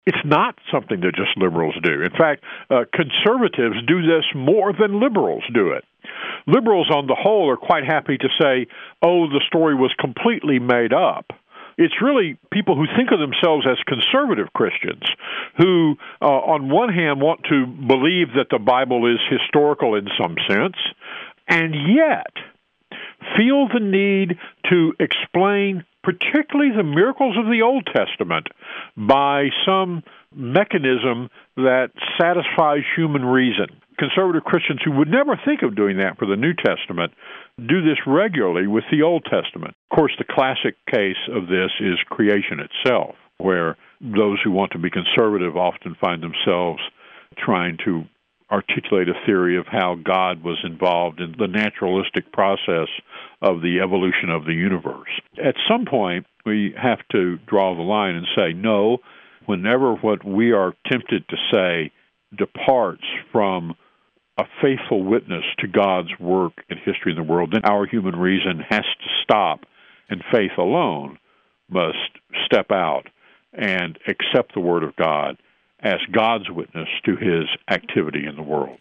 It's not something that just liberals do. In fact, conservatives do this more than liberals do it. Liberals on the whole are quite happy to say, oh, the story was completely made up. It's really people who think of themselves as conservative Christians who, on one hand, want to believe that the Bible is historical in some sense, and yet feel the need to explain particularly the miracles of the Old Testament by some mechanism that satisfies human reason. Conservative Christians who would never think of doing that for the New Testament do this regularly with the Old Testament. Of course, the classic case of this is creation itself, where those who want to be conservative often find themselves trying to articulate a theory of how God was involved in the naturalistic process of the evolution of the universe. At some point, we have to draw the line and say, no, whenever what we are tempted to say departs from a faithful witness to God's work and history in the world, then our human reason has to stop, and faith alone must step out and accept the Word of God as God's witness to His activity in the world.